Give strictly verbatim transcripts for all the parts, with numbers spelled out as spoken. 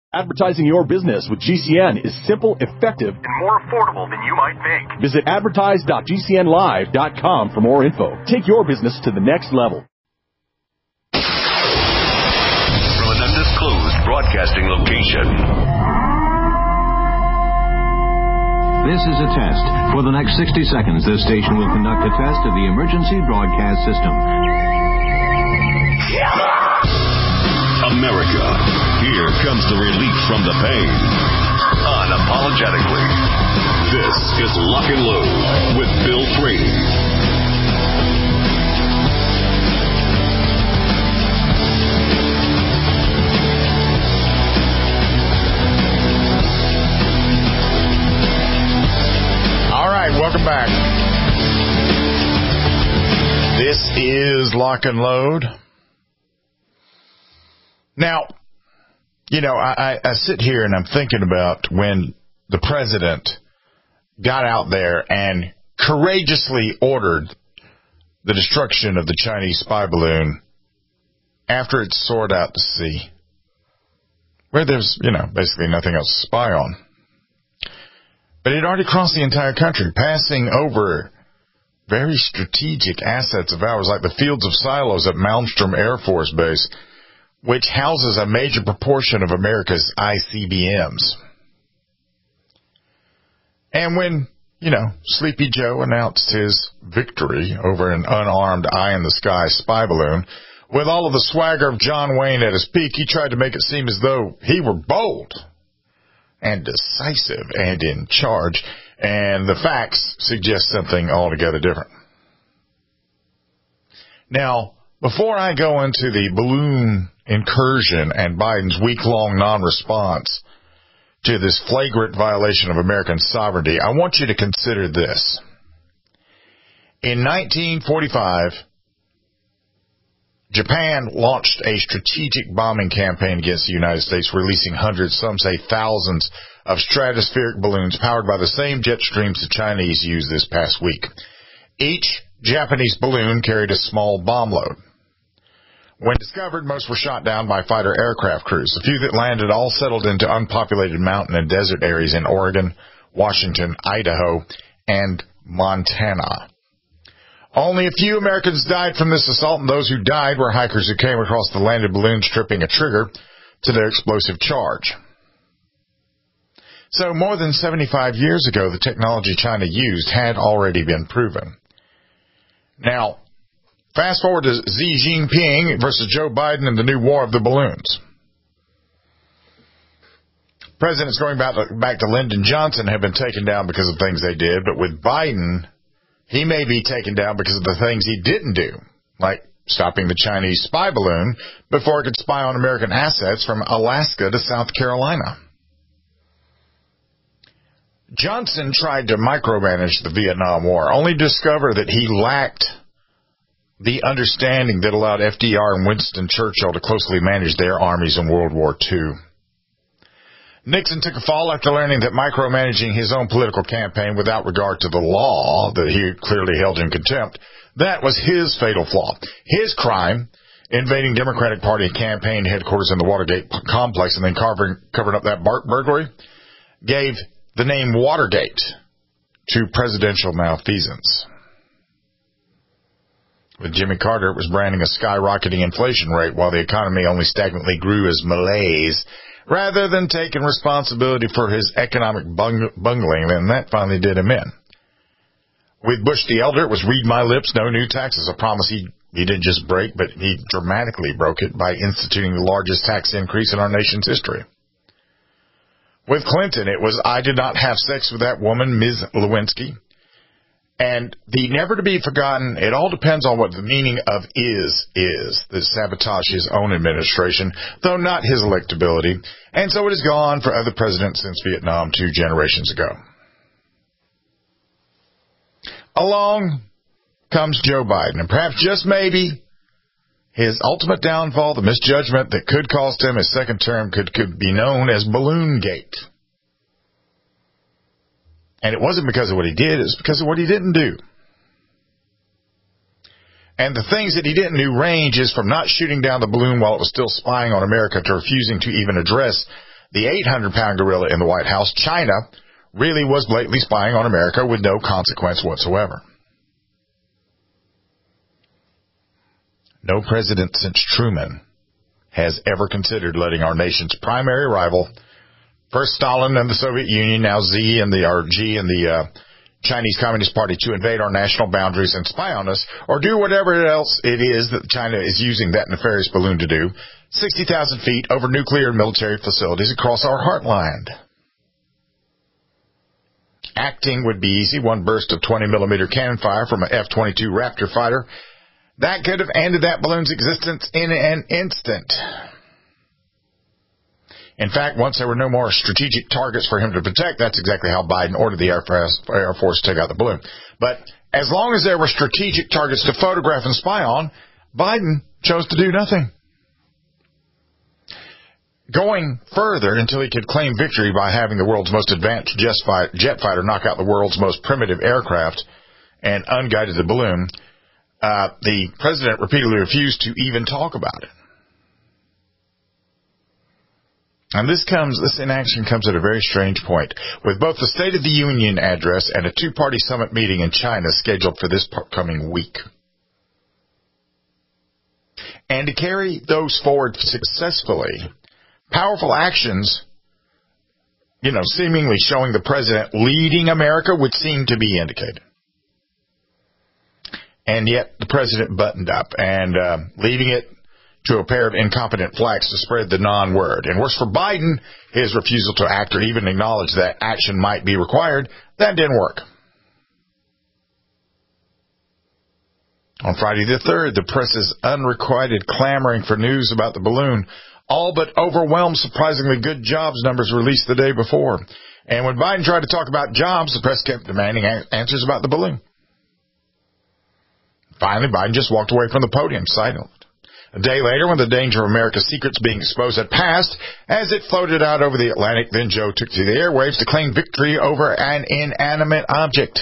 Advertising your business with G C N is simple, effective, and more affordable than you might think. Visit advertise dot g c n live dot com for more info. Take your business to the next level. From an undisclosed broadcasting location. This is a test. For the next sixty seconds, this station will conduct a test of the emergency broadcast system. America, here comes the relief from the pain. Unapologetically. This is Lock and Load with Bill Frady. All right, welcome back. This is Lock and Load. Now, you know, I, I sit here and I'm thinking about when the president got out there and courageously ordered the destruction of the Chinese spy balloon after it soared out to sea, where there's, you know, basically nothing else to spy on. But it already crossed the entire country, passing over very strategic assets of ours, like the fields of silos at Malmstrom Air Force Base, which houses a major proportion of America's I C B Ms. And when, you know, Sleepy Joe announced his victory over an unarmed eye-in-the-sky spy balloon, with all of the swagger of John Wayne at his peak, he tried to make it seem as though he were bold and decisive and in charge, and the facts suggest something altogether different. Now, before I go into the balloon incursion and Biden's week-long non-response to this flagrant violation of American sovereignty, I want you to consider this. In nineteen forty-five, Japan launched a strategic bombing campaign against the United States, releasing hundreds, some say thousands, of stratospheric balloons powered by the same jet streams the Chinese used this past week. Each Japanese balloon carried a small bomb load. When discovered, most were shot down by fighter aircraft crews. The few that landed all settled into unpopulated mountain and desert areas in Oregon, Washington, Idaho, and Montana. Only a few Americans died from this assault, and those who died were hikers who came across the landed balloons tripping a trigger to their explosive charge. So more than seventy-five years ago, the technology China used had already been proven. Now, fast forward to Xi Jinping versus Joe Biden in the new war of the balloons. Presidents going back to, back to Lyndon Johnson have been taken down because of things they did, but with Biden, he may be taken down because of the things he didn't do, like stopping the Chinese spy balloon before it could spy on American assets from Alaska to South Carolina. Johnson tried to micromanage the Vietnam War, only to discover that he lacked the understanding that allowed F D R and Winston Churchill to closely manage their armies in World War Two. Nixon took a fall after learning that micromanaging his own political campaign without regard to the law that he clearly held in contempt, that was his fatal flaw. His crime, invading Democratic Party campaign headquarters in the Watergate complex and then covering, covering up that burglary, gave the name Watergate to presidential malfeasance. With Jimmy Carter, it was branding a skyrocketing inflation rate while the economy only stagnantly grew as malaise, rather than taking responsibility for his economic bung- bungling, and that finally did him in. With Bush the Elder, it was read my lips, no new taxes, a promise he, he didn't just break, but he dramatically broke it by instituting the largest tax increase in our nation's history. With Clinton, it was, I did not have sex with that woman, Miz Lewinsky. And the never to be forgotten, it all depends on what the meaning of is, is, that sabotage his own administration, though not his electability. And so it has gone for other presidents since Vietnam two generations ago. Along comes Joe Biden, and perhaps just maybe his ultimate downfall, the misjudgment that could cost him his second term, could, could be known as Balloongate. And it wasn't because of what he did, it was because of what he didn't do. And the things that he didn't do ranges from not shooting down the balloon while it was still spying on America to refusing to even address the eight hundred pound gorilla in the White House, China, really was blatantly spying on America with no consequence whatsoever. No president since Truman has ever considered letting our nation's primary rival, first Stalin and the Soviet Union, now Z and the or G and the uh, Chinese Communist Party, to invade our national boundaries and spy on us, or do whatever else it is that China is using that nefarious balloon to do, sixty thousand feet over nuclear and military facilities across our heartland. Acting would be easy. One burst of twenty millimeter cannon fire from an F twenty-two Raptor fighter, that could have ended that balloon's existence in an instant. In fact, once there were no more strategic targets for him to protect, that's exactly how Biden ordered the Air Force, Air Force to take out the balloon. But as long as there were strategic targets to photograph and spy on, Biden chose to do nothing. Going further until he could claim victory by having the world's most advanced jet fighter knock out the world's most primitive aircraft and unguided the balloon, uh, the president repeatedly refused to even talk about it. And this comes, this inaction comes at a very strange point, with both the State of the Union address and a two-party summit meeting in China scheduled for this coming week. And to carry those forward successfully, powerful actions, you know, seemingly showing the president leading America would seem to be indicated. And yet the president buttoned up and uh, leaving it to a pair of incompetent flacks to spread the non-word. And worse for Biden, his refusal to act or even acknowledge that action might be required, that didn't work. On Friday the third, the press's unrequited clamoring for news about the balloon all but overwhelmed surprisingly good jobs numbers released the day before. And when Biden tried to talk about jobs, the press kept demanding answers about the balloon. Finally, Biden just walked away from the podium, silent. A day later, when the danger of America's secrets being exposed had passed, as it floated out over the Atlantic, then Joe took to the airwaves to claim victory over an inanimate object.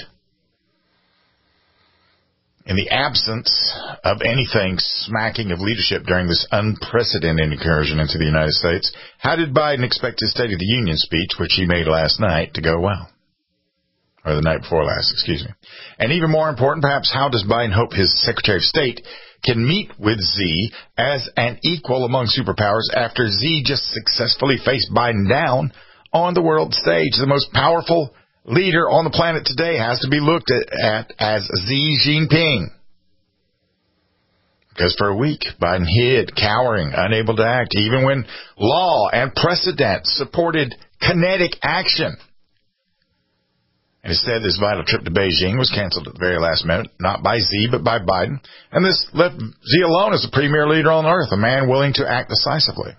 In the absence of anything smacking of leadership during this unprecedented incursion into the United States, how did Biden expect his State of the Union speech, which he made last night, to go well? Or the night before last, excuse me. And even more important, perhaps, how does Biden hope his Secretary of State can meet with Z as an equal among superpowers after Z just successfully faced Biden down on the world stage? The most powerful leader on the planet today has to be looked at, at as Xi Jinping. Because for a week, Biden hid, cowering, unable to act, even when law and precedent supported kinetic action. And instead, this vital trip to Beijing was canceled at the very last minute, not by Z, but by Biden. And this left Z alone as the premier leader on earth, a man willing to act decisively.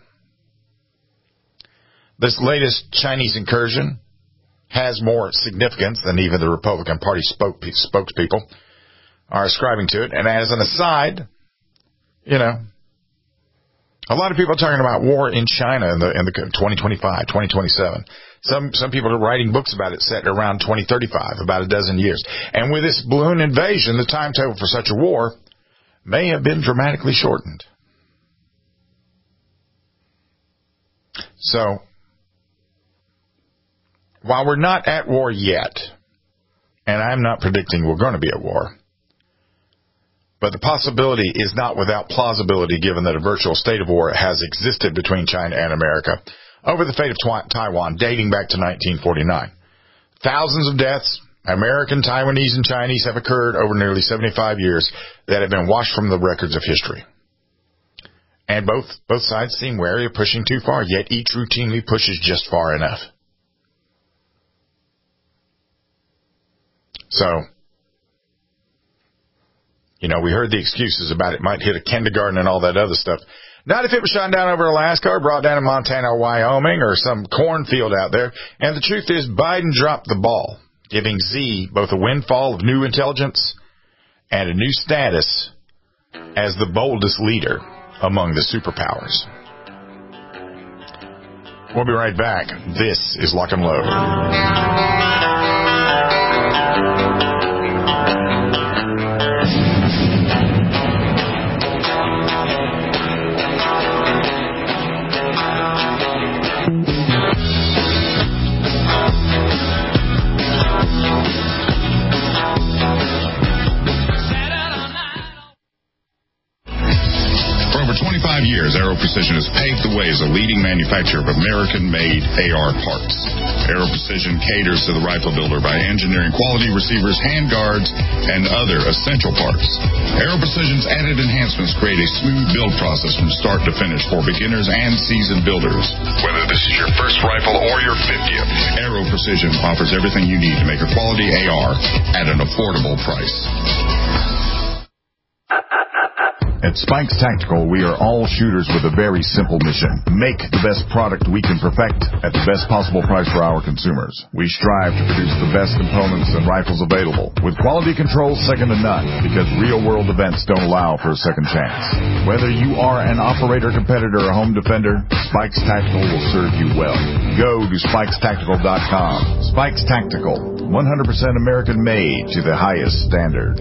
This latest Chinese incursion has more significance than even the Republican Party spoke, spokespeople are ascribing to it. And as an aside, you know, a lot of people are talking about war in China in the, in the twenty twenty-five, twenty twenty-seven. Some some people are writing books about it set around twenty thirty-five, about a dozen years. And with this balloon invasion, the timetable for such a war may have been dramatically shortened. So, while we're not at war yet, and I'm not predicting we're going to be at war, but the possibility is not without plausibility given that a virtual state of war has existed between China and America over the fate of Taiwan dating back to nineteen forty-nine. Thousands of deaths, American, Taiwanese, and Chinese, have occurred over nearly seventy-five years that have been washed from the records of history. And both, both sides seem wary of pushing too far, yet each routinely pushes just far enough. So, you know, we heard the excuses about it might hit a kindergarten and all that other stuff. Not if it was shot down over Alaska or brought down in Montana or Wyoming or some cornfield out there. And the truth is, Biden dropped the ball, giving Z both a windfall of new intelligence and a new status as the boldest leader among the superpowers. We'll be right back. This is Lock and Load. Precision has paved the way as a leading manufacturer of American-made A R parts. Aero Precision caters to the rifle builder by engineering quality receivers, handguards, and other essential parts. Aero Precision's added enhancements create a smooth build process from start to finish for beginners and seasoned builders. Whether this is your first rifle or your fiftieth, Aero Precision offers everything you need to make a quality A R at an affordable price. At Spikes Tactical, we are all shooters with a very simple mission. Make the best product we can perfect at the best possible price for our consumers. We strive to produce the best components and rifles available, with quality control second to none, because real-world events don't allow for a second chance. Whether you are an operator, competitor, or home defender, Spikes Tactical will serve you well. Go to spikes tactical dot com. Spikes Tactical, one hundred percent American-made to the highest standard.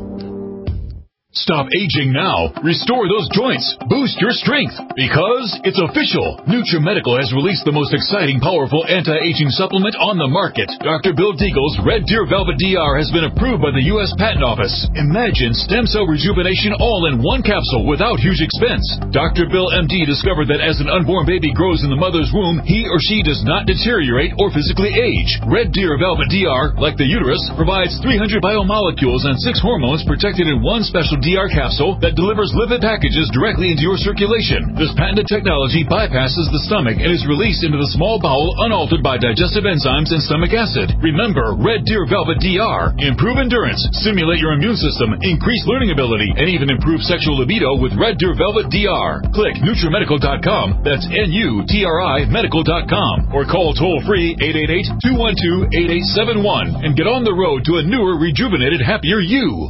Stop aging now. Restore those joints. Boost your strength. Because it's official. NutriMedical has released the most exciting, powerful anti-aging supplement on the market. Doctor Bill Deagle's Red Deer Velvet D R has been approved by the U S Patent Office. Imagine stem cell rejuvenation all in one capsule without huge expense. Doctor Bill M D discovered that as an unborn baby grows in the mother's womb, he or she does not deteriorate or physically age. Red Deer Velvet D R, like the uterus, provides three hundred biomolecules and six hormones protected in one special D R capsule that delivers lipid packages directly into your circulation. This patented technology bypasses the stomach and is released into the small bowel unaltered by digestive enzymes and stomach acid. Remember, Red Deer Velvet D R. Improve endurance, stimulate your immune system, increase learning ability, and even improve sexual libido with Red Deer Velvet D R. Click Nutri Medical dot com. That's N U T R I Medical dot com. Or call toll-free eight eight eight, two one two, eight eight seven one and get on the road to a newer, rejuvenated, happier you.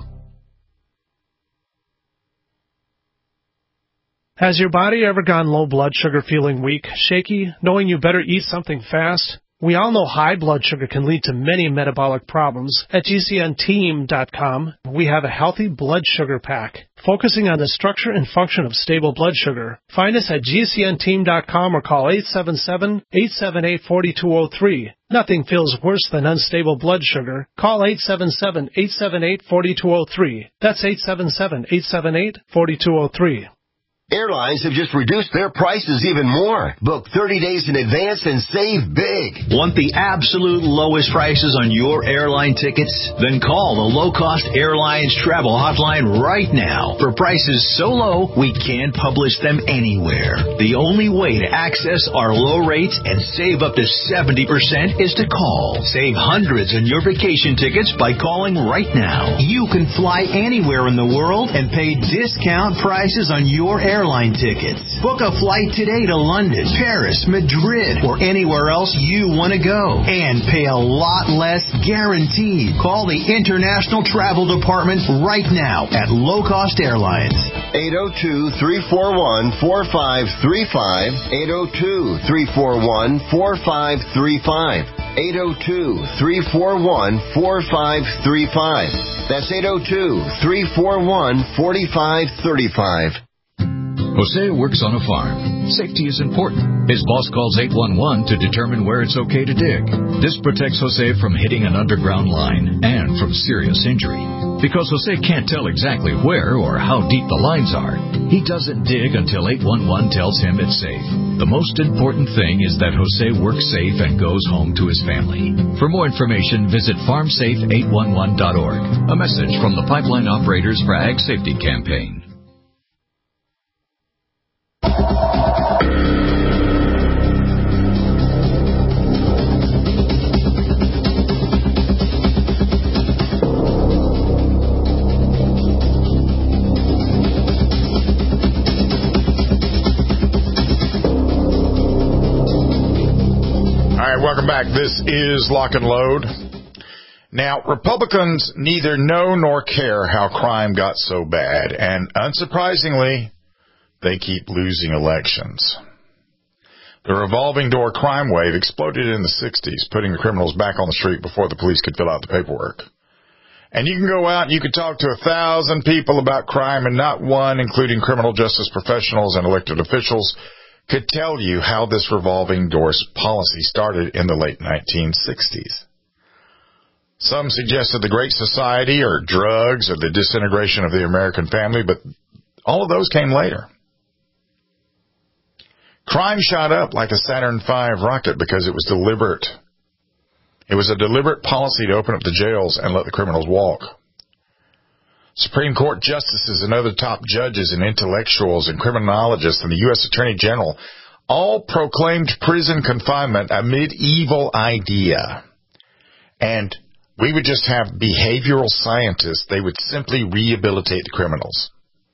Has your body ever gone low blood sugar, feeling weak, shaky, knowing you better eat something fast? We all know high blood sugar can lead to many metabolic problems. At G C N team dot com, we have a healthy blood sugar pack, focusing on the structure and function of stable blood sugar. Find us at G C N team dot com or call eight seven seven, eight seven eight, four two zero three. Nothing feels worse than unstable blood sugar. Call eight seven seven, eight seven eight, four two zero three. That's eight seven seven, eight seven eight, four two zero three. Airlines have just reduced their prices even more. Book thirty days in advance and save big. Want the absolute lowest prices on your airline tickets? Then call the Low Cost Airlines Travel Hotline right now. For prices so low, we can't publish them anywhere. The only way to access our low rates and save up to seventy percent is to call. Save hundreds on your vacation tickets by calling right now. You can fly anywhere in the world and pay discount prices on your airline airline tickets. Book a flight today to London, Paris, Madrid, or anywhere else you want to go. And pay a lot less guaranteed. Call the International Travel Department right now at Low Cost Airlines. eight oh two, three four one, four five three five. eight oh two, three four one, four five three five. eight oh two, three four one, four five three five. That's eight oh two, three four one, four five three five. Jose works on a farm. Safety is important. His boss calls eight one one to determine where it's okay to dig. This protects Jose from hitting an underground line and from serious injury. Because Jose can't tell exactly where or how deep the lines are, he doesn't dig until eight one one tells him it's safe. The most important thing is that Jose works safe and goes home to his family. For more information, visit farm safe eight one one dot org. A message from the Pipeline Operators for Ag Safety Campaign. Welcome back. This is Lock and Load. Now, Republicans neither know nor care how crime got so bad, and unsurprisingly, they keep losing elections. The revolving door crime wave exploded in the sixties, putting the criminals back on the street before the police could fill out the paperwork. And you can go out and you can talk to a thousand people about crime, and not one, including criminal justice professionals and elected officials, could tell you how this revolving doors policy started in the late nineteen sixties. Some suggested the Great Society or drugs or the disintegration of the American family, but all of those came later. Crime shot up like a Saturn five rocket because it was deliberate. It was a deliberate policy to open up the jails and let the criminals walk. Supreme Court justices and other top judges and intellectuals and criminologists and the U S Attorney General all proclaimed prison confinement a medieval idea. And we would just have behavioral scientists. They would simply rehabilitate the criminals.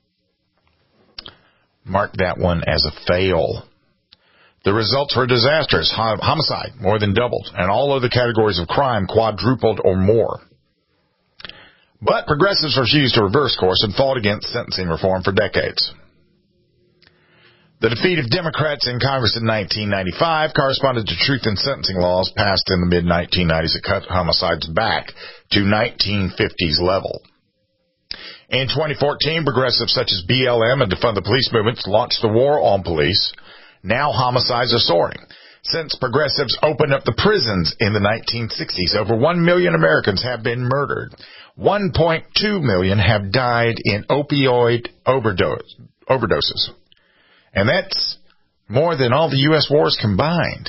Mark that one as a fail. The results were disastrous. Homicide more than doubled, and all other categories of crime quadrupled or more. But progressives refused to reverse course and fought against sentencing reform for decades. The defeat of Democrats in Congress in nineteen ninety-five corresponded to truth in sentencing laws passed in the mid nineteen nineties that cut homicides back to nineteen fifties level. In twenty fourteen, progressives such as B L M and Defund the Police movements launched the war on police. Now homicides are soaring. Since progressives opened up the prisons in the nineteen sixties, over one million Americans have been murdered. one point two million have died in opioid overdose, overdoses. And that's more than all the U S wars combined.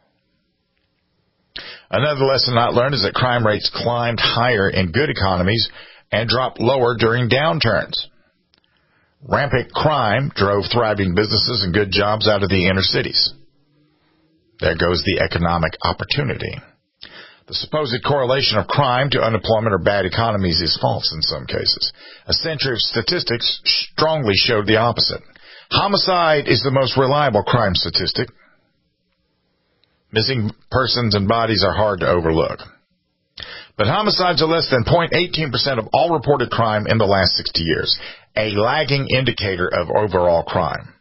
Another lesson not learned is that crime rates climbed higher in good economies and dropped lower during downturns. Rampant crime drove thriving businesses and good jobs out of the inner cities. There goes the economic opportunity. The supposed correlation of crime to unemployment or bad economies is false in some cases. A century of statistics strongly showed the opposite. Homicide is the most reliable crime statistic. Missing persons and bodies are hard to overlook. But homicides are less than zero point one eight percent of all reported crime in the last sixty years, a lagging indicator of overall crime.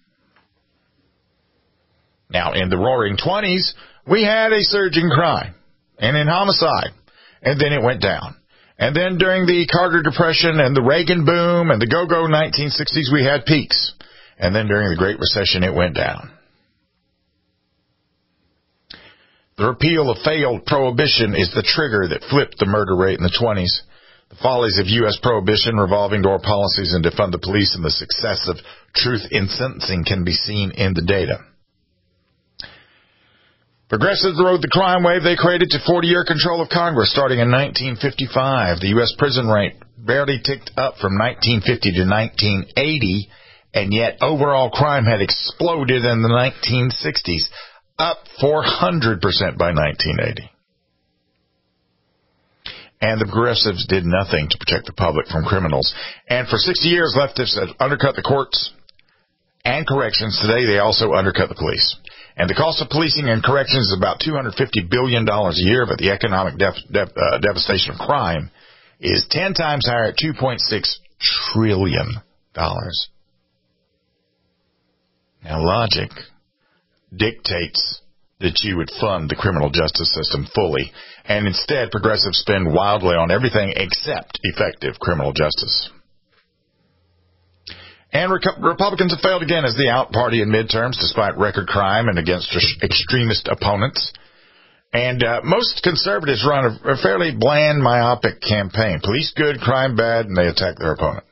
Now, in the roaring twenties, we had a surge in crime and in homicide, and then it went down. And then during the Carter Depression and the Reagan boom and the go-go nineteen sixties, we had peaks. And then during the Great Recession, it went down. The repeal of failed prohibition is the trigger that flipped the murder rate in the twenties. The follies of U S prohibition, revolving door policies, and defund the police, and the success of truth in sentencing can be seen in the data. Progressives rode the crime wave they created to forty-year control of Congress starting in nineteen fifty-five. The U S prison rate barely ticked up from nineteen fifty to nineteen eighty, and yet overall crime had exploded in the nineteen sixties, up four hundred percent by nineteen eighty. And the progressives did nothing to protect the public from criminals. And for sixty years, leftists had undercut the courts and corrections. Today, they also undercut the police. And the cost of policing and corrections is about two hundred fifty billion dollars a year, but the economic def- def- uh, devastation of crime is ten times higher at two point six trillion dollars. Now, logic dictates that you would fund the criminal justice system fully, and instead progressives spend wildly on everything except effective criminal justice. And Re- Republicans have failed again as the out party in midterms, despite record crime and against extremist opponents. And uh, most conservatives run a, a fairly bland, myopic campaign. Police good, crime bad, and they attack their opponent.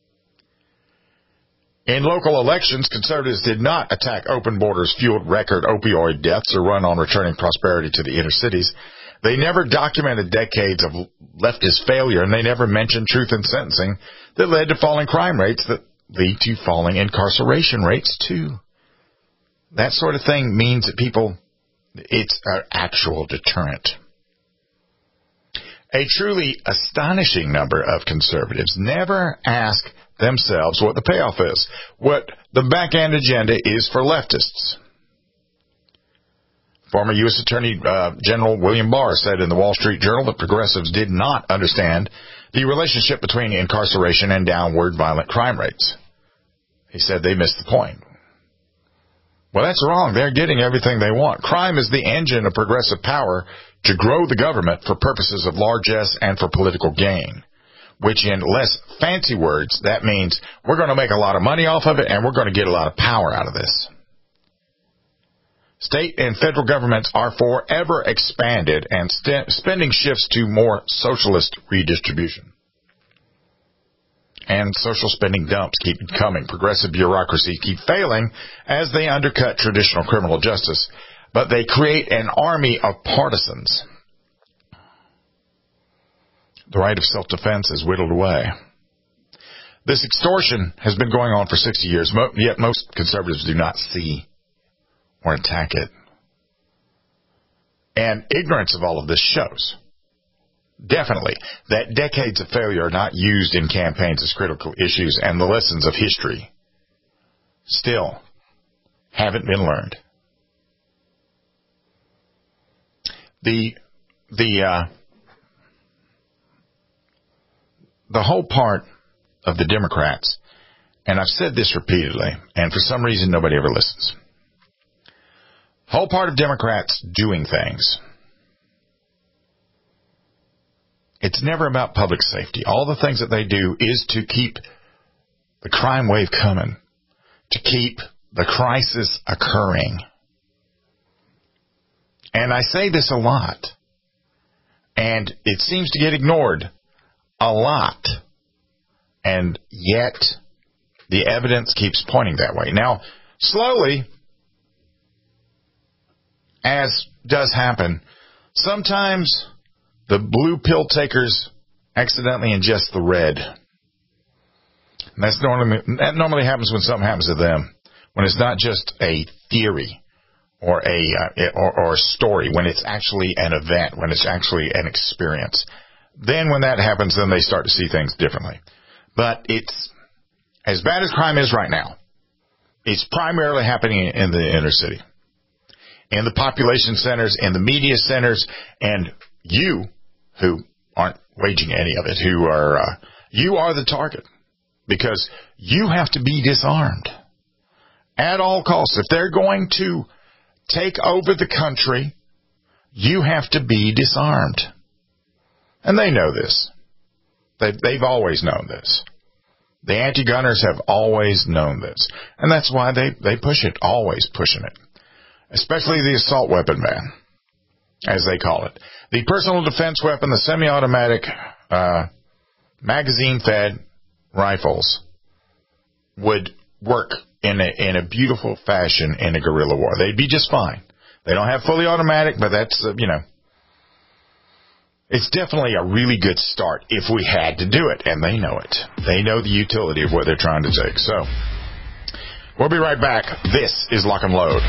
In local elections, conservatives did not attack open borders, fueled record opioid deaths, or run on returning prosperity to the inner cities. They never documented decades of leftist failure, and they never mentioned truth in sentencing that led to falling crime rates that lead to falling incarceration rates, too. That sort of thing means that people, it's an actual deterrent. A truly astonishing number of conservatives never ask themselves what the payoff is, what the back-end agenda is for leftists. Former U S Attorney uh, General William Barr said in the Wall Street Journal that progressives did not understand the relationship between incarceration and downward violent crime rates. He said they missed the point. Well, that's wrong. They're getting everything they want. Crime is the engine of progressive power to grow the government for purposes of largesse and for political gain, which in less fancy words, that means we're going to make a lot of money off of it and we're going to get a lot of power out of this. State and federal governments are forever expanded and st- spending shifts to more socialist redistribution. and social spending dumps keep coming. Progressive bureaucracy keep failing as they undercut traditional criminal justice, but they create an army of partisans. The right of self-defense is whittled away. This extortion has been going on for sixty years, yet most conservatives do not see or attack it. And ignorance of all of this shows, definitely, that decades of failure are not used in campaigns as critical issues, and the lessons of history still haven't been learned. The, the, uh, the whole part of the Democrats, and I've said this repeatedly, and for some reason nobody ever listens. Whole part of Democrats doing things. It's never about public safety. All the things that they do is to keep the crime wave coming, to keep the crisis occurring. And I say this a lot, and it seems to get ignored a lot, and yet the evidence keeps pointing that way. Now, slowly, as does happen, sometimes the blue pill takers accidentally ingest the red. And that's normally, that normally happens when something happens to them, when it's not just a theory or a uh, or, or a story, when it's actually an event, when it's actually an experience. Then when that happens, then they start to see things differently. But it's, as bad as crime is right now, it's primarily happening in the inner city, in the population centers, in the media centers, and you, who aren't waging any of it, who are, uh, you are the target, because you have to be disarmed at all costs. If they're going to take over the country, you have to be disarmed. And they know this. They've, they've always known this. The anti-gunners have always known this. And that's why they, they push it, always pushing it. Especially the assault weapon ban, as they call it. The personal defense weapon, the semi-automatic, uh, magazine-fed rifles would work in a, in a beautiful fashion in a guerrilla war. They'd be just fine. They don't have fully automatic, but that's, uh, you know, it's definitely a really good start if we had to do it, and they know it. They know the utility of what they're trying to take. So, we'll be right back. This is Lock and Load.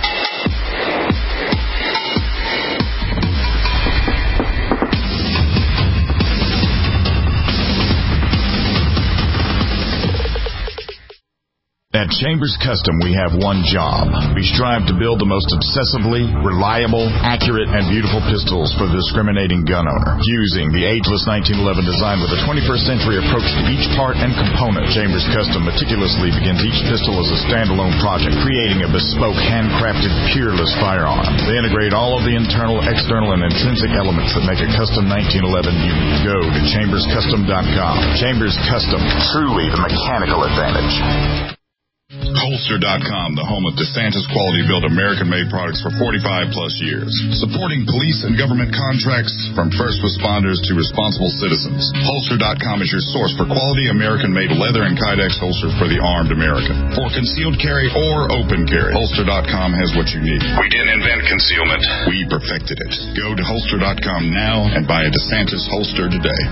At Chambers Custom, we have one job. We strive to build the most obsessively, reliable, accurate, and beautiful pistols for the discriminating gun owner. Using the ageless nineteen eleven design with a twenty-first century approach to each part and component, Chambers Custom meticulously begins each pistol as a standalone project, creating a bespoke, handcrafted, peerless firearm. They integrate all of the internal, external, and intrinsic elements that make a custom nineteen eleven unique. Go to chambers custom dot com. Chambers Custom, truly the mechanical advantage. Holster dot com, the home of DeSantis quality-built American-made products for forty-five plus years. Supporting police and government contracts from first responders to responsible citizens. Holster dot com is your source for quality American-made leather and Kydex holsters for the armed American. For concealed carry or open carry, Holster dot com has what you need. We didn't invent concealment. We perfected it. Go to Holster dot com now and buy a DeSantis holster today.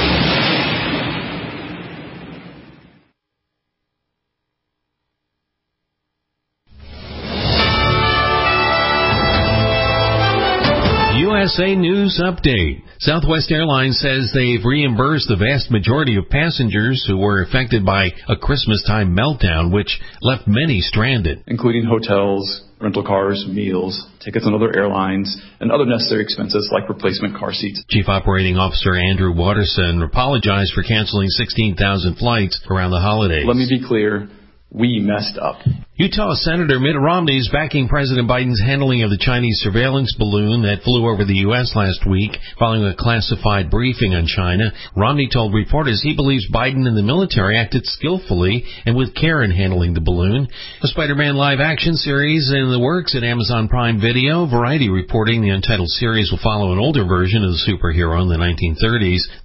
U S A News Update. Southwest Airlines says they've reimbursed the vast majority of passengers who were affected by a Christmas-time meltdown, which left many stranded. Including hotels, rental cars, meals, tickets on other airlines, and other necessary expenses like replacement car seats. Chief Operating Officer Andrew Watterson apologized for canceling sixteen thousand flights around the holidays. Let me be clear. We messed up. Utah Senator Mitt Romney is backing President Biden's handling of the Chinese surveillance balloon that flew over the U S last week following a classified briefing on China. Romney told reporters he believes Biden and the military acted skillfully and with care in handling the balloon. A Spider-Man live-action series in the works at Amazon Prime Video. Variety reporting the untitled series will follow an older version of the superhero in the nineteen thirties.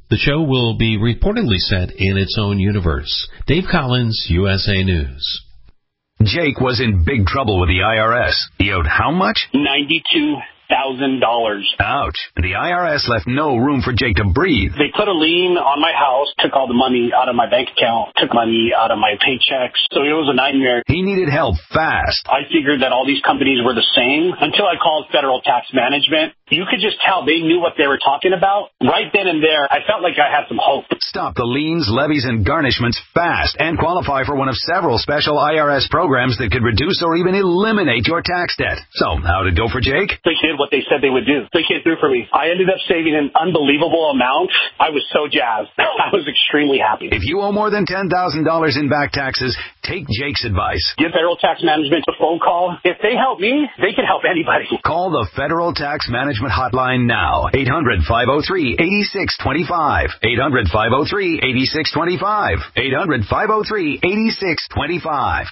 The show will be reportedly set in its own universe. Dave Collins, U S A News. Jake was in big trouble with the I R S. He owed how much? ninety-two thousand dollars. Ouch. The I R S left no room for Jake to breathe. They put a lien on my house, took all the money out of my bank account, took money out of my paychecks. So it was a nightmare. He needed help fast. I figured that all these companies were the same until I called Federal Tax Management. You could just tell they knew what they were talking about. Right then and there, I felt like I had some hope. Stop the liens, levies, and garnishments fast and qualify for one of several special I R S programs that could reduce or even eliminate your tax debt. So, how'd it go for Jake? They did what they said they would do. They came through for me. I ended up saving an unbelievable amount. I was so jazzed. I was extremely happy. If you owe more than ten thousand dollars in back taxes, take Jake's advice. Give Federal Tax Management a phone call. If they help me, they can help anybody. Call the Federal Tax Management Hotline now. eight hundred, five oh three, eight six two five. eight hundred, five oh three, eight six two five. eight hundred, five oh three, eight six two five.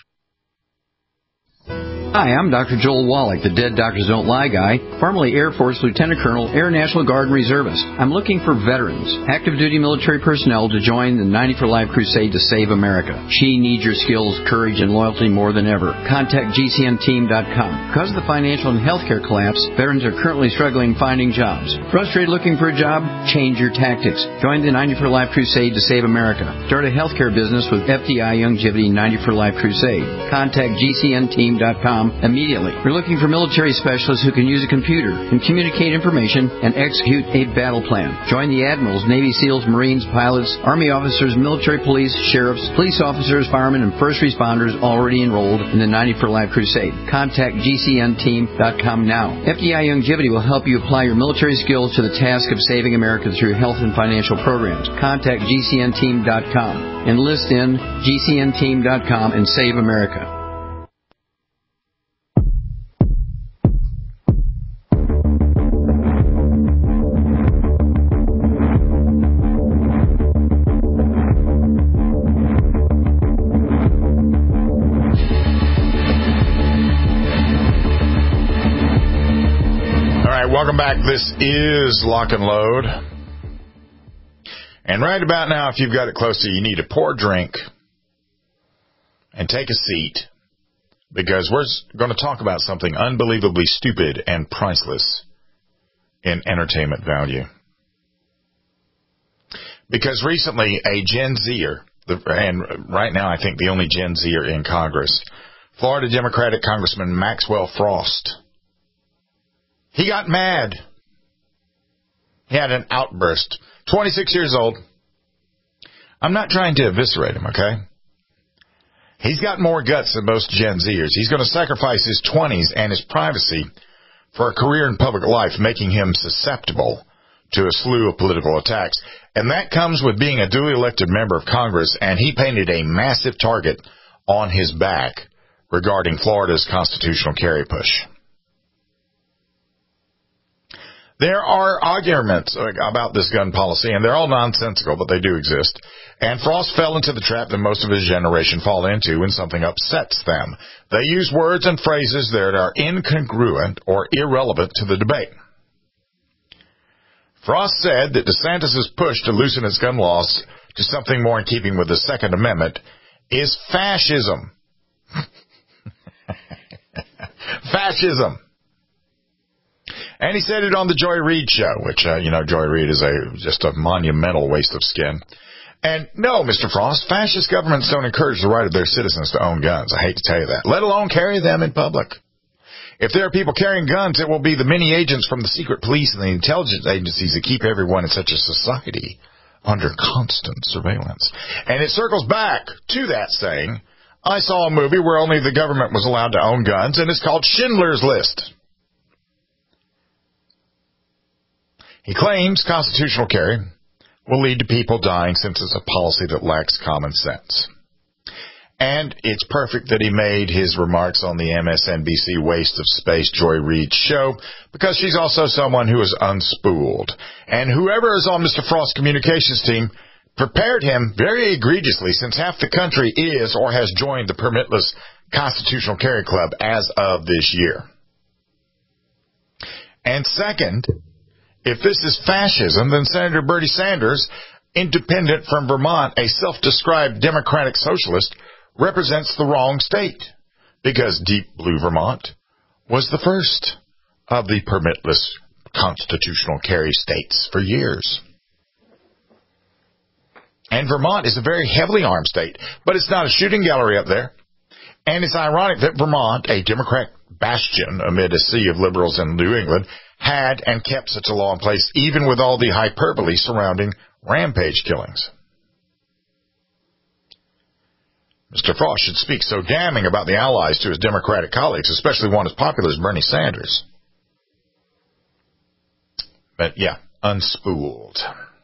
Hi, I'm Doctor Joel Wallach, the Dead Doctors Don't Lie guy, formerly Air Force Lieutenant Colonel, Air National Guard and Reservist. I'm looking for veterans, active duty military personnel to join the ninety for Life crusade to save America. She needs your skills, courage, and loyalty more than ever. Contact G C N team dot com. Because of the financial and healthcare collapse, veterans are currently struggling finding jobs. Frustrated looking for a job? Change your tactics. Join the ninety for Life crusade to save America. Start a healthcare business with F D I Longevity ninety for Life crusade. Contact G C N team dot com immediately. We're looking for military specialists who can use a computer and communicate information and execute a battle plan. Join the admirals, Navy SEALs, Marines, pilots, Army officers, military police, sheriffs, police officers, firemen, and first responders already enrolled in the ninety for Life crusade. Contact G C N team dot com now. F D I Longevity will help you apply your military skills to the task of saving America through health and financial programs. Contact G C N team dot com. Enlist in G C N team dot com and save America. Welcome back. This is Lock and Load. And right about now, if you've got it close to you, you need to pour a drink and take a seat, because we're going to talk about something unbelievably stupid and priceless in entertainment value. Because recently, a Gen Zer, and right now I think the only Gen Zer in Congress, Florida Democratic Congressman Maxwell Frost, he got mad. He had an outburst. twenty-six years old. I'm not trying to eviscerate him, okay? He's got more guts than most Gen Zers. He's going to sacrifice his twenties and his privacy for a career in public life, making him susceptible to a slew of political attacks. And that comes with being a duly elected member of Congress, and he painted a massive target on his back regarding Florida's constitutional carry push. There are arguments about this gun policy, and they're all nonsensical, but they do exist. And Frost fell into the trap that most of his generation fall into when something upsets them. They use words and phrases that are incongruent or irrelevant to the debate. Frost said that DeSantis' push to loosen its gun laws to something more in keeping with the Second Amendment is fascism. Fascism. And he said it on the Joy Reid show, which, uh, you know, Joy Reid is a just a monumental waste of skin. And no, Mister Frost, fascist governments don't encourage the right of their citizens to own guns. I hate to tell you that, let alone carry them in public. If there are people carrying guns, it will be the many agents from the secret police and the intelligence agencies that keep everyone in such a society under constant surveillance. And it circles back to that saying, I saw a movie where only the government was allowed to own guns, and it's called Schindler's List. He claims constitutional carry will lead to people dying since it's a policy that lacks common sense. And it's perfect that he made his remarks on the M S N B C Waste of Space Joy Reid show, because she's also someone who is unspooled. And whoever is on Mister Frost's communications team prepared him very egregiously, since half the country is or has joined the permitless constitutional carry club as of this year. And second, If this is fascism, then Senator Bernie Sanders, independent from Vermont, a self-described democratic socialist, represents the wrong state, because Deep Blue Vermont was the first of the permitless constitutional carry states for years. And Vermont is a very heavily armed state, but it's not a shooting gallery up there. And it's ironic that Vermont, a Democrat bastion amid a sea of liberals in New England, had and kept such a law in place, even with all the hyperbole surrounding rampage killings. Mister Frost should speak so damning about the allies to his Democratic colleagues, especially one as popular as Bernie Sanders. But, yeah, unspooled.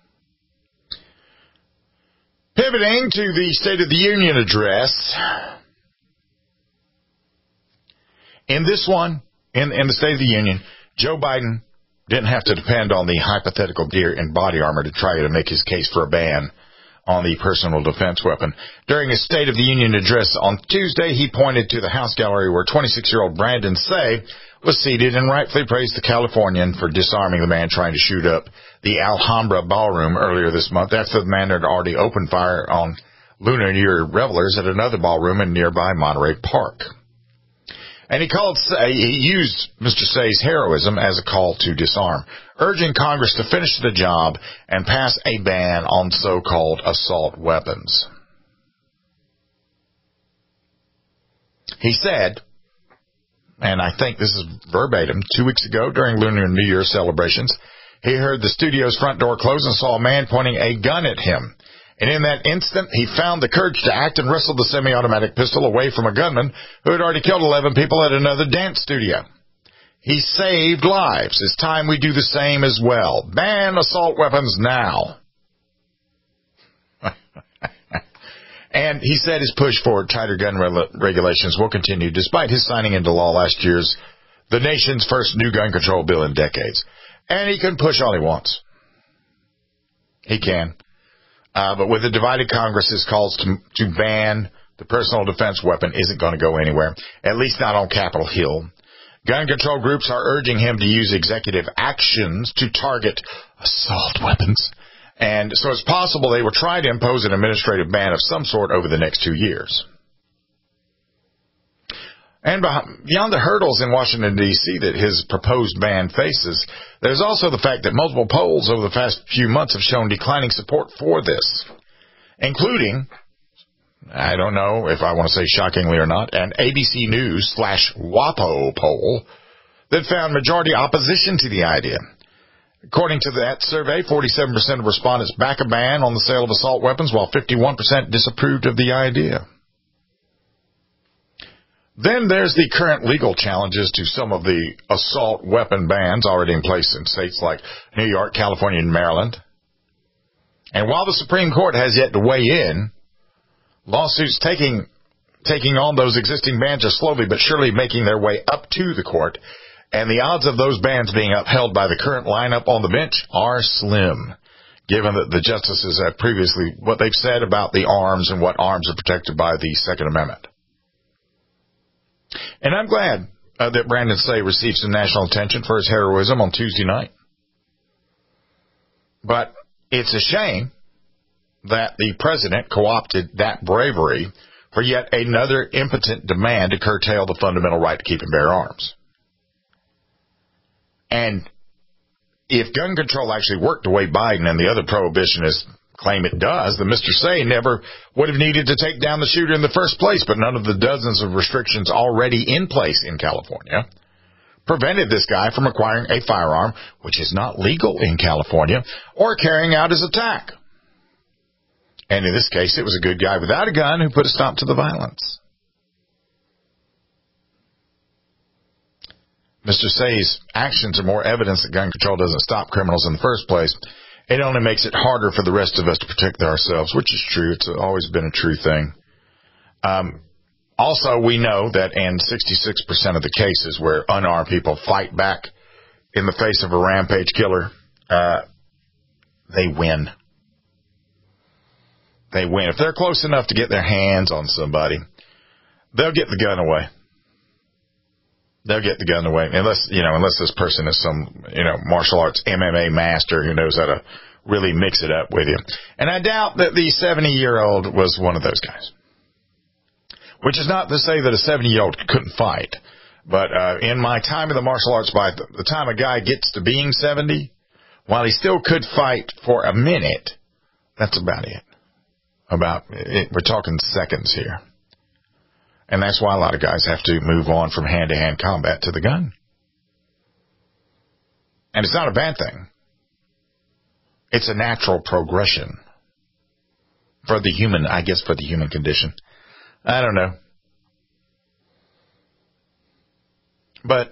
Pivoting to the State of the Union address. In this one, in, in the State of the Union, Joe Biden didn't have to depend on the hypothetical deer in body armor to try to make his case for a ban on the personal defense weapon. During his State of the Union address on Tuesday, he pointed to the House gallery where twenty-six-year-old Brandon Say was seated and rightfully praised the Californian for disarming the man trying to shoot up the Alhambra ballroom earlier this month after the man had already opened fire on Lunar New Year revelers at another ballroom in nearby Monterey Park. And he called, he used Mister Say's heroism as a call to disarm, urging Congress to finish the job and pass a ban on so-called assault weapons. He said, and I think this is verbatim, two weeks ago during Lunar New Year celebrations, he heard the studio's front door close and saw a man pointing a gun at him. And in that instant, he found the courage to act and wrestled the semi-automatic pistol away from a gunman who had already killed eleven people at another dance studio. He saved lives. It's time we do the same as well. Ban assault weapons now. And he said his push for tighter gun re- regulations will continue despite his signing into law last year's the nation's first new gun control bill in decades. And he can push all he wants. He can. Uh, but with a divided Congress, his calls to, to ban the personal defense weapon isn't going to go anywhere, at least not on Capitol Hill. Gun control groups are urging him to use executive actions to target assault weapons. And so it's possible they will try to impose an administrative ban of some sort over the next two years. And beyond the hurdles in Washington, D C that his proposed ban faces, there's also the fact that multiple polls over the past few months have shown declining support for this, including, I don't know if I want to say shockingly or not, an A B C News slash WAPO poll that found majority opposition to the idea. According to that survey, forty-seven percent of respondents back a ban on the sale of assault weapons, while fifty-one percent disapproved of the idea. Then there's the current legal challenges to some of the assault weapon bans already in place in states like New York, California, and Maryland. And while the Supreme Court has yet to weigh in, lawsuits taking taking on those existing bans are slowly but surely making their way up to the court, and the odds of those bans being upheld by the current lineup on the bench are slim, given that the justices have previously, what they've said about the arms and what arms are protected by the Second Amendment. And I'm glad uh, that Brandon Say received some national attention for his heroism on Tuesday night. But it's a shame that the president co-opted that bravery for yet another impotent demand to curtail the fundamental right to keep and bear arms. And if gun control actually worked the way Biden and the other prohibitionists claim it does, then Mister Say never would have needed to take down the shooter in the first place, but none of the dozens of restrictions already in place in California prevented this guy from acquiring a firearm, which is not legal in California, or carrying out his attack. And in this case, it was a good guy without a gun who put a stop to the violence. Mister Say's actions are more evidence that gun control doesn't stop criminals in the first place. It only makes it harder for the rest of us to protect ourselves, which is true. It's always been a true thing. Um, also, we know that in sixty-six percent of the cases where unarmed people fight back in the face of a rampage killer, uh, they win. They win. If they're close enough to get their hands on somebody, they'll get the gun away. they'll get the gun away. Unless, you know, unless this person is some, you know, martial arts M M A master who knows how to really mix it up with you. And I doubt that the seventy-year-old was one of those guys. Which is not to say that a seventy-year-old couldn't fight. But uh, in my time in the martial arts, by the time a guy gets to being seventy, while he still could fight for a minute, that's about it. About it, we're talking seconds here. And that's why a lot of guys have to move on from hand-to-hand combat to the gun. And it's not a bad thing. It's a natural progression for the human, I guess, for the human condition. I don't know. But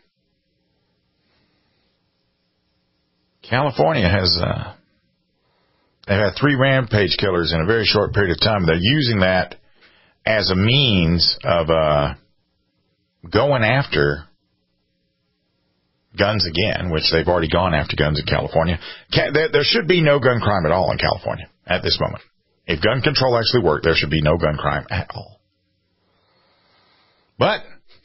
California has, uh, they've had three rampage killers in a very short period of time. They're using that as a means of uh, going after guns again, which they've already gone after guns in California. There, there should be no gun crime at all in California at this moment. If gun control actually worked, there should be no gun crime at all. But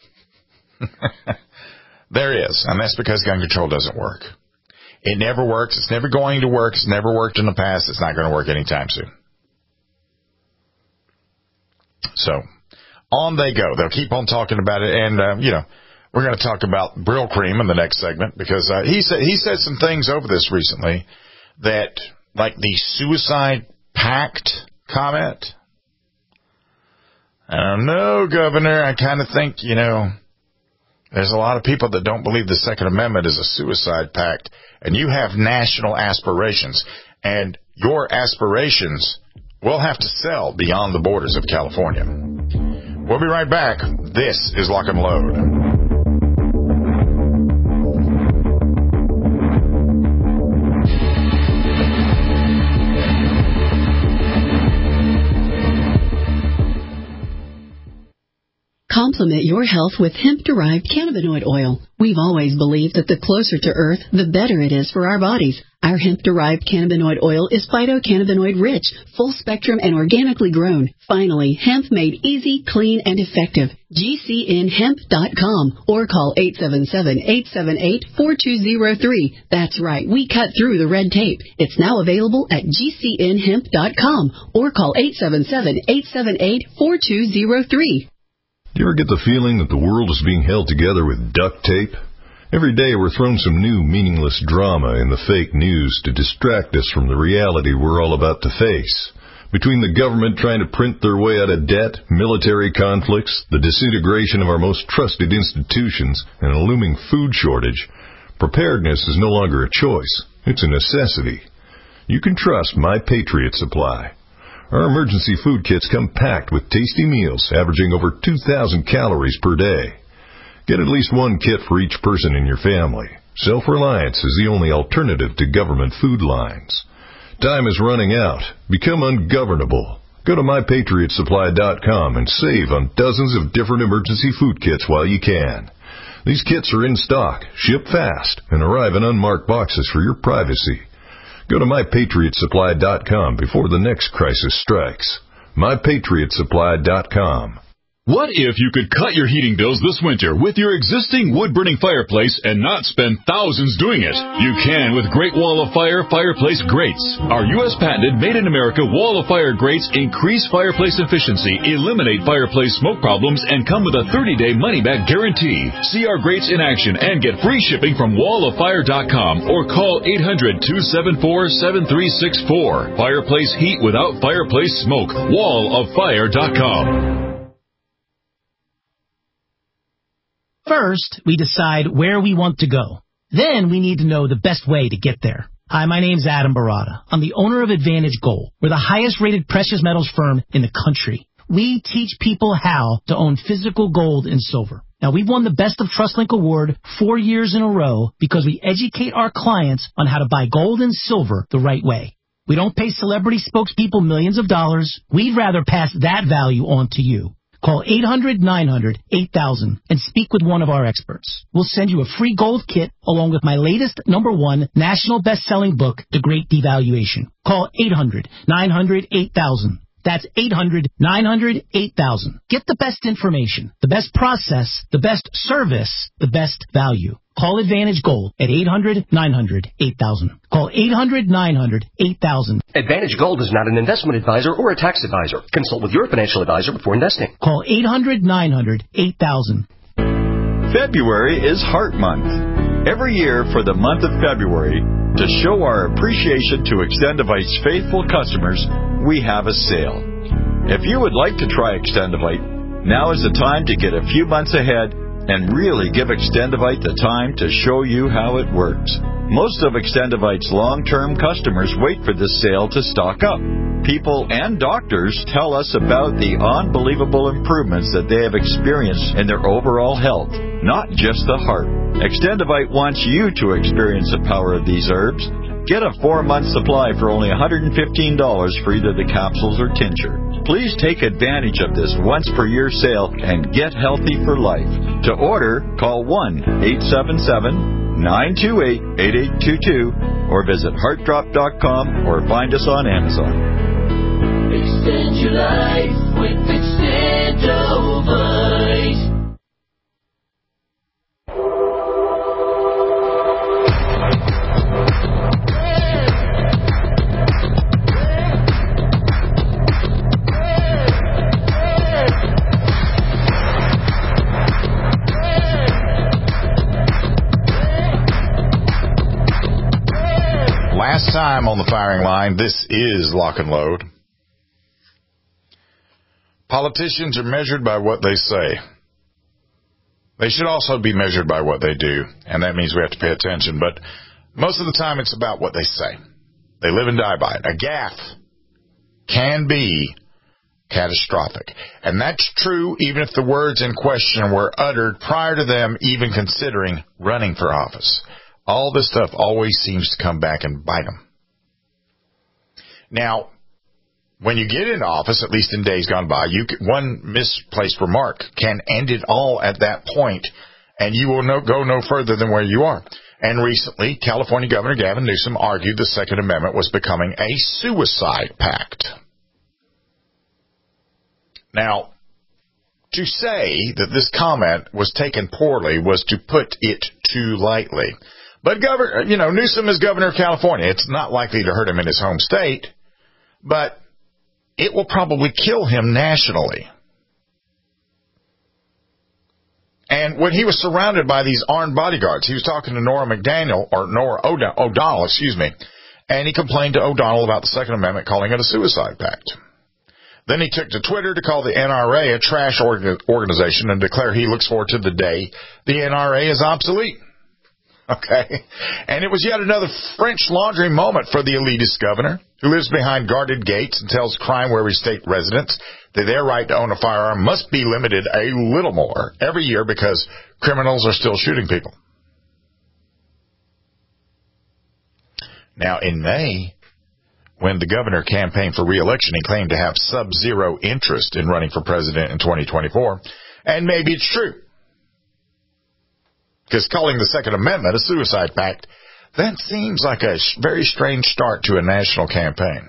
there is, and that's because gun control doesn't work. It never works. It's never going to work. It's never worked in the past. It's not going to work anytime soon. So on they go. They'll keep on talking about it, and uh, you know, we're going to talk about Brill Cream in the next segment because uh, he said he said some things over this recently that, like the suicide pact comment. I don't know, Governor. I kind of think, you know, there's a lot of people that don't believe the Second Amendment is a suicide pact, and you have national aspirations, and your aspirations will have to sell beyond the borders of California. We'll be right back. This is Lock and Load. Complement your health with hemp-derived cannabinoid oil. We've always believed that the closer to Earth, the better it is for our bodies. Our hemp-derived cannabinoid oil is phytocannabinoid-rich, full-spectrum, and organically grown. Finally, hemp made easy, clean, and effective. G C N hemp dot com or call eight seven seven, eight seven eight, four two zero three. That's right, we cut through the red tape. It's now available at G C N hemp dot com or call eight seven seven, eight seven eight, four two zero three. Do you ever get the feeling that the world is being held together with duct tape? Every day we're thrown some new meaningless drama in the fake news to distract us from the reality we're all about to face. Between the government trying to print their way out of debt, military conflicts, the disintegration of our most trusted institutions, and a looming food shortage, preparedness is no longer a choice. It's a necessity. You can trust My Patriot Supply. Our emergency food kits come packed with tasty meals averaging over two thousand calories per day. Get at least one kit for each person in your family. Self-reliance is the only alternative to government food lines. Time is running out. Become ungovernable. Go to my patriot supply dot com and save on dozens of different emergency food kits while you can. These kits are in stock, ship fast, and arrive in unmarked boxes for your privacy. Go to my patriot supply dot com before the next crisis strikes. my patriot supply dot com. What if you could cut your heating bills this winter with your existing wood-burning fireplace and not spend thousands doing it? You can with Great Wall of Fire Fireplace Grates. Our U S patented made-in-America Wall of Fire grates increase fireplace efficiency, eliminate fireplace smoke problems, and come with a thirty-day money-back guarantee. See our grates in action and get free shipping from wall of fire dot com or call eight hundred, two seven four, seven three six four. Fireplace heat without fireplace smoke. wall of fire dot com. First, we decide where we want to go. Then we need to know the best way to get there. Hi, my name's Adam Barada. I'm the owner of Advantage Gold. We're the highest rated precious metals firm in the country. We teach people how to own physical gold and silver. Now, we've won the Best of TrustLink Award four years in a row because we educate our clients on how to buy gold and silver the right way. We don't pay celebrity spokespeople millions of dollars. We'd rather pass that value on to you. Call eight hundred, nine hundred, eight thousand and speak with one of our experts. We'll send you a free gold kit along with my latest number one national best-selling book, The Great Devaluation. Call eight hundred, nine hundred, eight thousand. That's eight hundred, nine hundred, eight thousand. Get the best information, the best process, the best service, the best value. Call Advantage Gold at eight hundred, nine hundred, eight thousand. Call eight hundred, nine hundred, eight thousand. Advantage Gold is not an investment advisor or a tax advisor. Consult with your financial advisor before investing. Call eight hundred, nine hundred, eight thousand. February is Heart Month. Every year for the month of February, to show our appreciation to Extendivite's faithful customers, we have a sale. If you would like to try Extendivite, now is the time to get a few months ahead and really give Extendivite the time to show you how it works. Most of Extendivite's long-term customers wait for this sale to stock up. People and doctors tell us about the unbelievable improvements that they have experienced in their overall health, not just the heart. Extendivite wants you to experience the power of these herbs. Get a four-month supply for only one hundred fifteen dollars for either the capsules or tincture. Please take advantage of this once-per-year sale and get healthy for life. To order, call one eight seven seven, nine two eight, eight eight two two or visit heart drop dot com or find us on Amazon. Extend your life with Extendovite. Last time on the firing line, this is Lock and Load. Politicians are measured by what they say. They should also be measured by what they do, and that means we have to pay attention. But most of the time, it's about what they say. They live and die by it. A gaffe can be catastrophic. And that's true even if the words in question were uttered prior to them even considering running for office. All this stuff always seems to come back and bite them. Now, when you get into office, at least in days gone by, you can, one misplaced remark can end it all at that point, and you will no, go no further than where you are. And recently, California Governor Gavin Newsom argued the Second Amendment was becoming a suicide pact. Now, to say that this comment was taken poorly was to put it too lightly. But, governor, you know, Newsom is governor of California. It's not likely to hurt him in his home state, but it will probably kill him nationally. And when he was surrounded by these armed bodyguards, he was talking to Nora McDaniel, or Nora O'Donnell, excuse me, and he complained to O'Donnell about the Second Amendment, calling it a suicide pact. Then he took to Twitter to call the N R A a trash organization and declare he looks forward to the day the N R A is obsolete. Okay. And it was yet another French Laundry moment for the elitist governor who lives behind guarded gates and tells crime-weary state residents that their right to own a firearm must be limited a little more every year because criminals are still shooting people. Now, in May, when the governor campaigned for re-election, he claimed to have sub-zero interest in running for president in twenty twenty-four. And maybe it's true. Because calling the Second Amendment a suicide pact, that seems like a very strange start to a national campaign.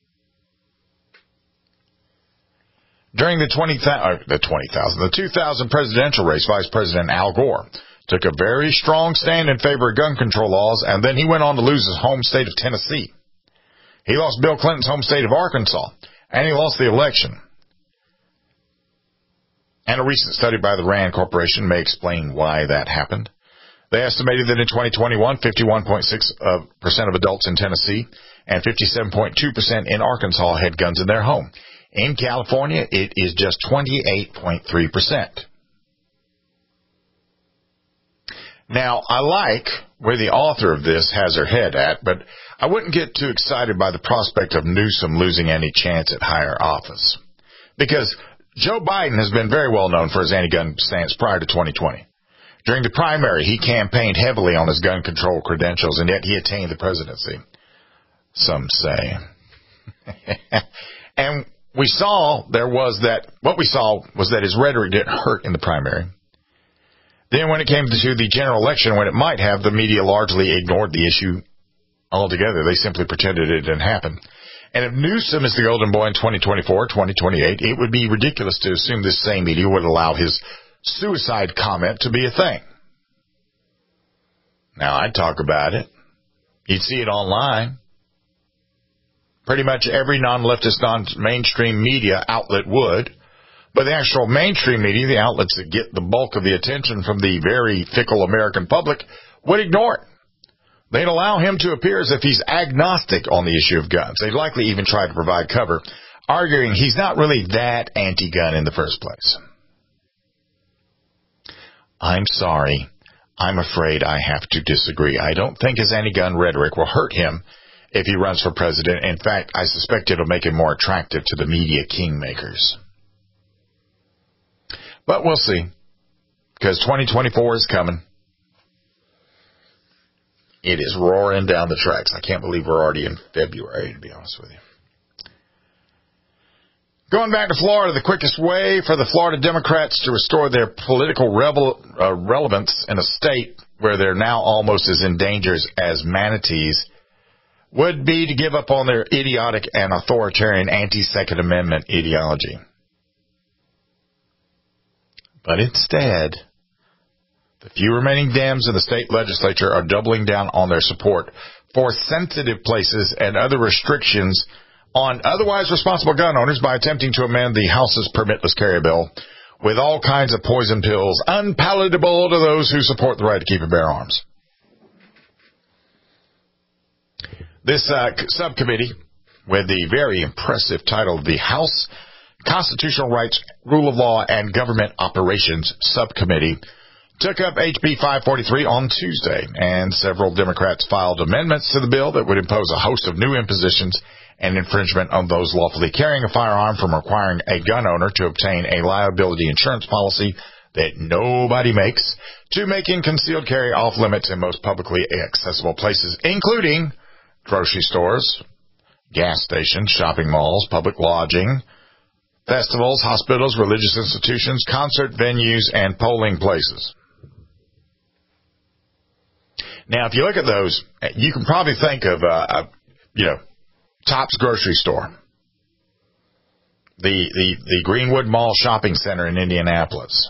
During the twenty thousand, the twenty thousand, the two thousand presidential race, Vice President Al Gore took a very strong stand in favor of gun control laws, and then he went on to lose his home state of Tennessee. He lost Bill Clinton's home state of Arkansas, and he lost the election. And a recent study by the RAND Corporation may explain why that happened. They estimated that in twenty twenty-one, fifty-one point six percent of adults in Tennessee and fifty-seven point two percent in Arkansas had guns in their home. In California, it is just twenty-eight point three percent. Now, I like where the author of this has her head at, but I wouldn't get too excited by the prospect of Newsom losing any chance at higher office. Because Joe Biden has been very well known for his anti-gun stance prior to twenty twenty. During the primary, he campaigned heavily on his gun control credentials, and yet he attained the presidency, some say. And we saw there was that, what we saw was that his rhetoric didn't hurt in the primary. Then when it came to the general election, when it might have, the media largely ignored the issue altogether. They simply pretended it didn't happen. And if Newsom is the golden boy in twenty twenty-four, twenty twenty-eight, it would be ridiculous to assume this same media would allow his suicide comment to be a thing. Now, I'd talk about it. You'd see it online. Pretty much every non-leftist, non-mainstream media outlet would. But the actual mainstream media, the outlets that get the bulk of the attention from the very fickle American public, would ignore it. They'd allow him to appear as if he's agnostic on the issue of guns. They'd likely even try to provide cover, arguing he's not really that anti-gun in the first place. I'm sorry. I'm afraid I have to disagree. I don't think his anti-gun rhetoric will hurt him if he runs for president. In fact, I suspect it'll make him more attractive to the media kingmakers. But we'll see, because twenty twenty-four is coming. It is roaring down the tracks. I can't believe we're already in February, to be honest with you. Going back to Florida, the quickest way for the Florida Democrats to restore their political rebel, uh, relevance in a state where they're now almost as endangered as manatees would be to give up on their idiotic and authoritarian anti-Second Amendment ideology. But instead, the few remaining Dems in the state legislature are doubling down on their support for sensitive places and other restrictions on otherwise responsible gun owners by attempting to amend the House's permitless carry bill with all kinds of poison pills unpalatable to those who support the right to keep and bear arms. This uh, subcommittee, with the very impressive title, the House Constitutional Rights, Rule of Law, and Government Operations Subcommittee, took up H B five forty-three on Tuesday, and several Democrats filed amendments to the bill that would impose a host of new impositions and infringement on those lawfully carrying a firearm, from requiring a gun owner to obtain a liability insurance policy that nobody makes, to making concealed carry off limits in most publicly accessible places, including grocery stores, gas stations, shopping malls, public lodging, festivals, hospitals, religious institutions, concert venues, and polling places. Now, if you look at those, you can probably think of, uh, a, you know, Tops Grocery Store, the, the, the Greenwood Mall Shopping Center in Indianapolis,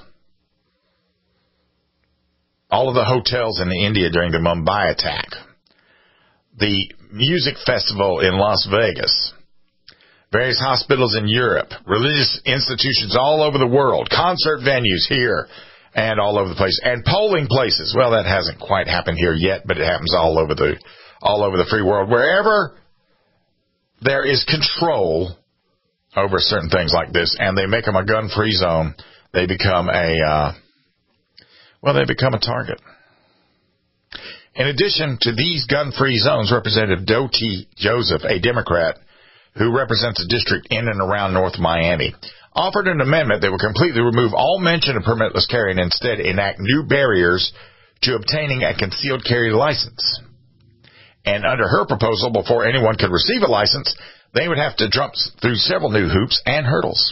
all of the hotels in India during the Mumbai attack, the music festival in Las Vegas, various hospitals in Europe, religious institutions all over the world, concert venues here and all over the place, and polling places. Well, that hasn't quite happened here yet, but it happens all over the all over the free world. Wherever there is control over certain things like this, and they make them a gun-free zone, they become a uh, well, they become a target. In addition to these gun-free zones, Representative Doty Joseph, a Democrat who represents a district in and around North Miami, offered an amendment that would completely remove all mention of permitless carry and instead enact new barriers to obtaining a concealed carry license. And under her proposal, before anyone could receive a license, they would have to jump through several new hoops and hurdles.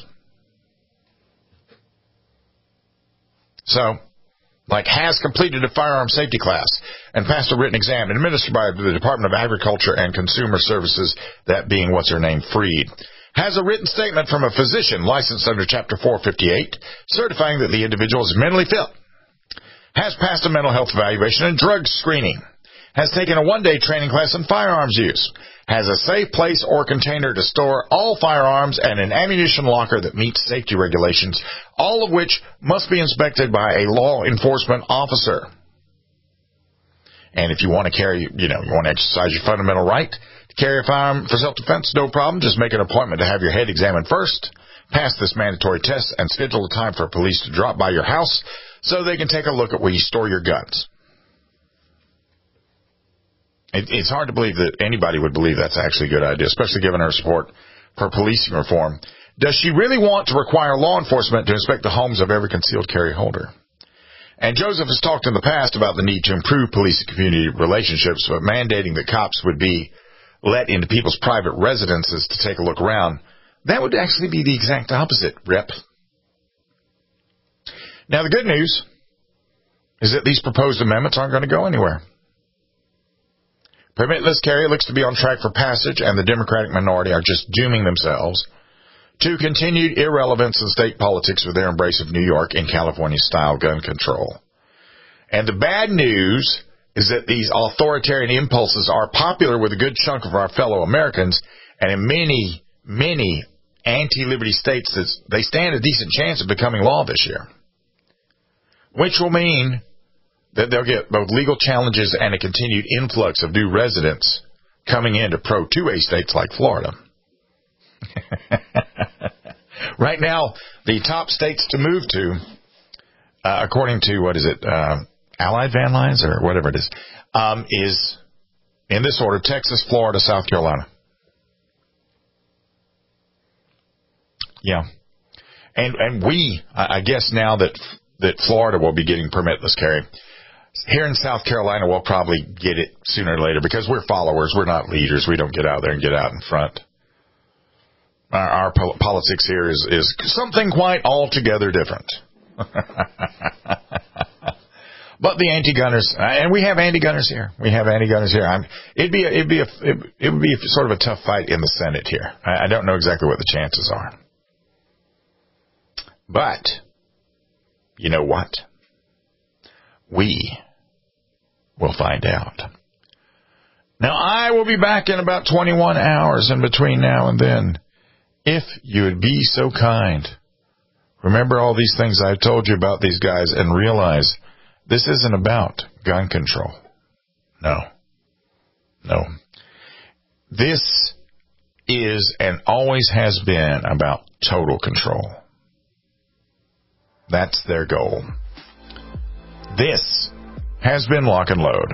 So, like has completed a firearm safety class and passed a written exam administered by the Department of Agriculture and Consumer Services, that being what's her name, Freed, has a written statement from a physician licensed under Chapter four fifty-eight certifying that the individual is mentally fit, has passed a mental health evaluation and drug screening, has taken a one-day training class in firearms use, has a safe place or container to store all firearms and an ammunition locker that meets safety regulations, all of which must be inspected by a law enforcement officer. And if you want to carry, you know, you want to exercise your fundamental right to carry a firearm for self-defense, no problem. Just make an appointment to have your head examined first, pass this mandatory test, and schedule a time for police to drop by your house so they can take a look at where you store your guns. It, it's hard to believe that anybody would believe that's actually a good idea, especially given her support for policing reform. Does she really want to require law enforcement to inspect the homes of every concealed carry holder? And Joseph has talked in the past about the need to improve police and community relationships, but mandating that cops would be let into people's private residences to take a look around, that would actually be the exact opposite, Rep. Now, the good news is that these proposed amendments aren't going to go anywhere. Permitless carry looks to be on track for passage, and the Democratic minority are just dooming themselves to continued irrelevance in state politics with their embrace of New York and California-style gun control. And the bad news is that these authoritarian impulses are popular with a good chunk of our fellow Americans, and in many, many anti-liberty states, they stand a decent chance of becoming law this year, which will mean that they'll get both legal challenges and a continued influx of new residents coming into pro two A states like Florida. Right now, the top states to move to, uh, according to, what is it, uh, Allied Van Lines or whatever it is, um, is in this order: Texas, Florida, South Carolina. Yeah. And, and we, I guess now that, that Florida will be getting permitless carry, here in South Carolina we'll probably get it sooner or later because we're followers. We're not leaders. We don't get out there and get out in front. Our, our po- politics here is, is something quite altogether different. But the anti-gunners, and we have anti-gunners here. We have anti-gunners here. I'm, it'd be, a, it'd be, a, it, it would be sort of a tough fight in the Senate here. I, I don't know exactly what the chances are. But, you know what? We will find out. Now, I will be back in about twenty-one hours in between now and then. If you would be so kind, remember all these things I've told you about these guys and realize this isn't about gun control. No. No. This is and always has been about total control. That's their goal. This has been Lock and Load.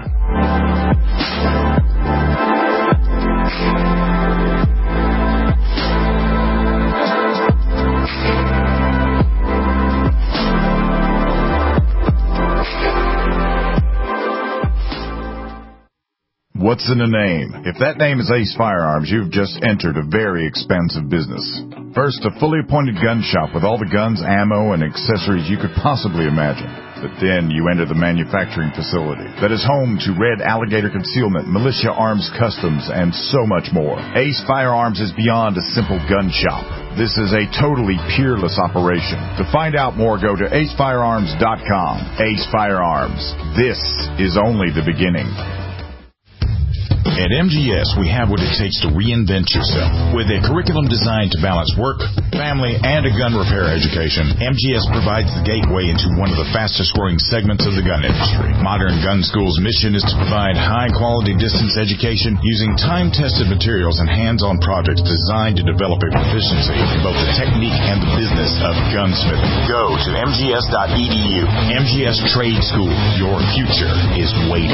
What's in a name? If that name is Ace Firearms, you've just entered a very expansive business. First, a fully appointed gun shop with all the guns, ammo, and accessories you could possibly imagine. But then you enter the manufacturing facility that is home to Red Alligator Concealment, Militia Arms Customs, and so much more. Ace Firearms is beyond a simple gun shop. This is a totally peerless operation. To find out more, go to ace firearms dot com. Ace Firearms. This is only the beginning. At M G S, we have what it takes to reinvent yourself. With a curriculum designed to balance work, family, and a gun repair education, M G S provides the gateway into one of the fastest-growing segments of the gun industry. Modern Gun School's mission is to provide high-quality distance education using time-tested materials and hands-on projects designed to develop a proficiency in both the technique and the business of gunsmithing. Go to m g s dot e d u. M G S Trade School. Your future is waiting.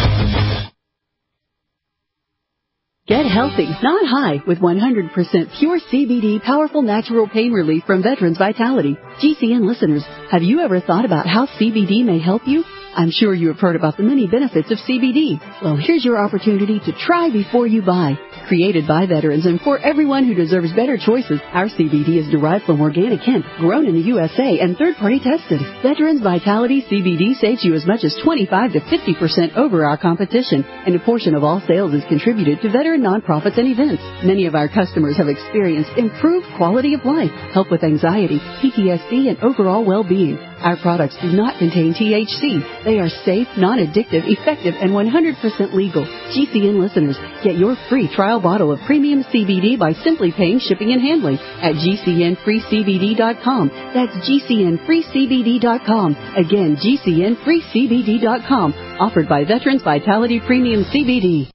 Get healthy, not high, with one hundred percent pure C B D powerful natural pain relief from Veterans Vitality. G C N listeners, have you ever thought about how C B D may help you? I'm sure you have heard about the many benefits of C B D. Well, here's your opportunity to try before you buy. Created by veterans and for everyone who deserves better choices, our C B D is derived from organic hemp, grown in the U S A, and third-party tested. Veterans Vitality C B D saves you as much as twenty-five to fifty percent over our competition, and a portion of all sales is contributed to veteran nonprofits and events. Many of our customers have experienced improved quality of life, help with anxiety, P T S D, and overall well-being. Our products do not contain T H C. They are safe, non-addictive, effective, and one hundred percent legal. G C N listeners, get your free trial bottle of premium C B D by simply paying shipping and handling at g c n free c b d dot com. That's g c n free c b d dot com. Again, g c n free c b d dot com. Offered by Veterans Vitality Premium C B D.